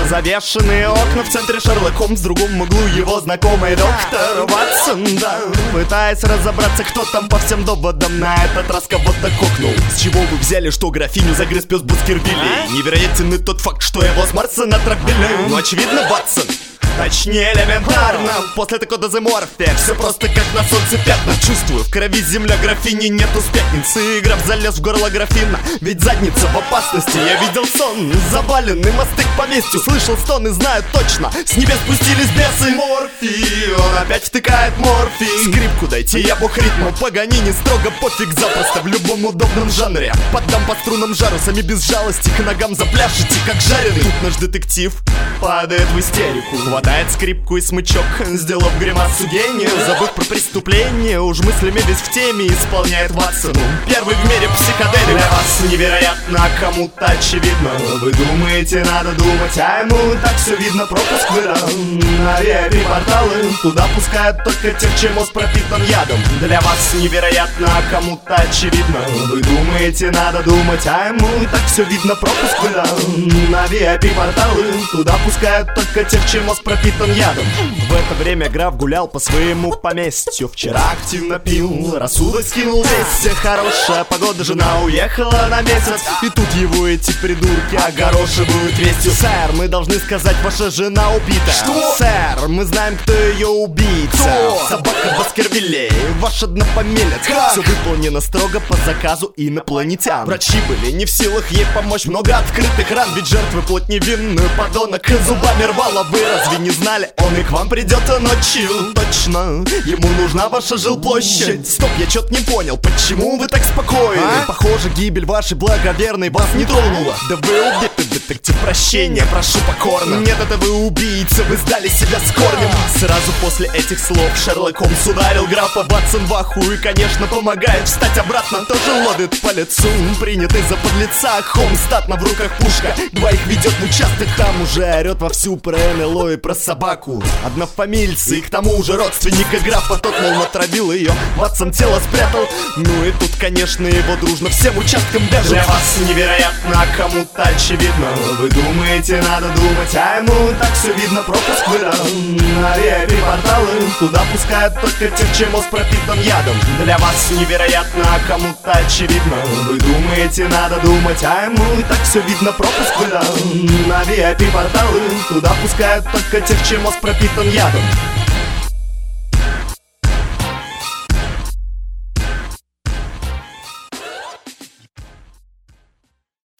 Завешенные окна, в центре Шерлок Холмс, в другом углу его знакомый доктор Ватсон, да. Пытаясь разобраться, кто там по всем доводам на этот раз кого-то кокнул. С чего вы взяли, что графиню загрыз пес Баскервилей? Невероятен и тот факт, что его с Марса натравили. Ну очевидно, Ватсон, точнее элементарно, после такой дозы морфия все просто как на солнце пятна. Чувствую, в крови земля графини, нету с пятницы. Граф залез в горло графина, ведь задница в опасности. Я видел сон, заваленный мосты к поместью. Слышал стон и знаю точно, с небес спустились бесы. Морфий, он опять втыкает морфий. Скрипку дайте, я бог ритма, Паганини строго пофиг, запросто в любом удобном жанре. Поддам по струнам жару, сами без жалости к ногам запляшете, как жареный. Тут наш детектив падает в истерику, хватает скрипку и смычок, сделав гримасу гения. Забыв про преступление, уж мыслями весь в теме, исполняет Ватсону первый в мире психоделик. Для вас невероятно, а кому-то очевидно. Вы думаете, надо думать, а ему так все видно. Пропуск в Иран, на VIP-порталы, туда пускают только тех, чей мозг пропитан ядом. Для вас невероятно, а кому-то очевидно. Вы думаете, надо думать, а ему так все видно. Пропуск в Иран, на VIP-порталы, туда пускают только тех, чей мозг пропитан ядом. В это время граф гулял по своему поместью. Вчера активно пил, рассудок скинул весь. Хорошая погода, жена уехала на месяц, и тут его эти придурки огорошивают вестью. Сэр, мы должны сказать, ваша жена убита. Что? Сэр, мы знаем, кто ее убийца. Кто? Собака Баскервилей, ваш однопомелец. Как? Все выполнено строго по заказу инопланетян. Врачи были не в силах ей помочь, много открытых ран, ведь жертвы плоть невинную, подонок зубами рвало. Вы разве не знали? Он и к вам придет ночью. Точно, ему нужна ваша жилплощадь. Стоп, я чё-то не понял, почему вы так спокойны? Похоже, гибель вашей благоверной вас не тронула. Да вы убиты, детектив, прощения прошу покорно. Нет, это вы убийца, вы сдали себя с корнем. Сразу после этих слов Шерлок Холмс ударил графа Ватсон в аху и, конечно, помогает встать обратно. Тоже ловит по лицу, принятый за подлеца. Холмс статно в руках пушка, двоих ведет в участок. Там уже орет вовсю про НЛО и про собаку. Однофамильцы и к тому же родственника графа. Тот, мол, натравил ее, Ватсон тело спрятал. Ну и тут, конечно, его дружно всем участкам вяжут. Для вас невероятно, а кому-то очевидно. Вы думаете, надо думать, а ему так все видно. Пропуск в Иран, на VIP-порталы, туда пускают только тех, чей мозг пропитан ядом. Для вас невероятно, а кому-то очевидно. Вы думаете, надо думать, а ему так все видно. Пропуск в Иран, на VIP-порталы, туда пускают только тех, чей мозг пропитан ядом.